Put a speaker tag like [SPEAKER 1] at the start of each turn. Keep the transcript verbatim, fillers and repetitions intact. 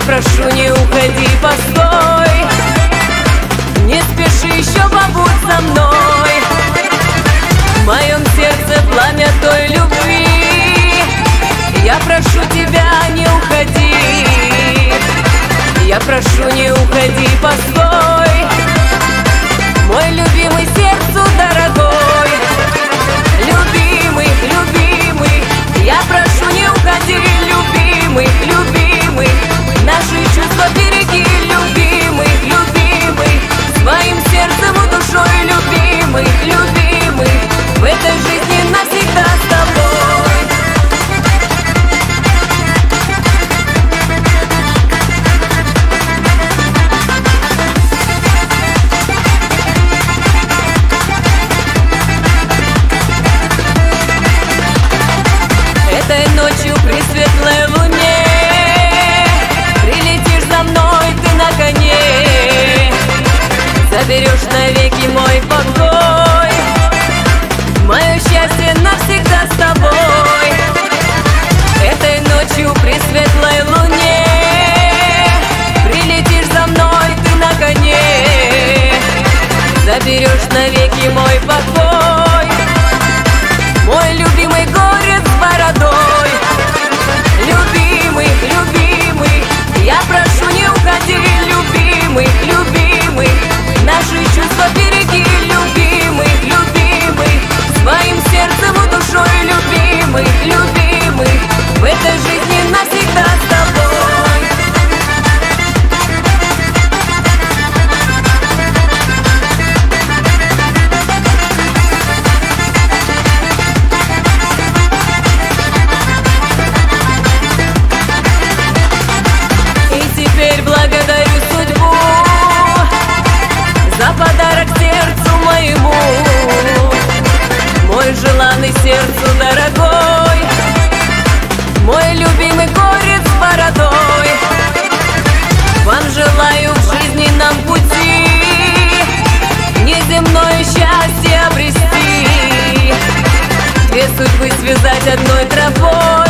[SPEAKER 1] прошу, не уходи, постой. Не спеши, еще побудь со мной. В моем сердце пламя той любви. Я прошу тебя, не уходи. Я прошу, не уходи, постой. Мой любимый, сердцу дорогой. Любимый, любимый, я прошу, не уходи, любимый, любимый. Наши чувства береги, любимый, любимый. Своим сердцем и душой, любимый, любимый. В этой жизни навсегда с тобой. Этой ночью при светлой луне прилетишь за мной ты на коне. Заберешь навеки мой покой. Мое счастье навсегда с тобой. Этой ночью при светлой луне прилетишь за мной ты на коне. Заберешь навеки мой покой. Мой любимый город с бородой. Любимый, любимый, я прошу, не уходи, любимый, любимый. Наши чувства береги, любимый, любимый. Своим сердцем и душой, любимый, любимый. В этой жизни навсегда с тобой. Благодарю судьбу за подарок сердцу моему. Мой желанный, сердцу дорогой. Мой любимый город с бородой. Вам желаю в жизненном пути неземное счастье обрести. Две судьбы связать одной тропой.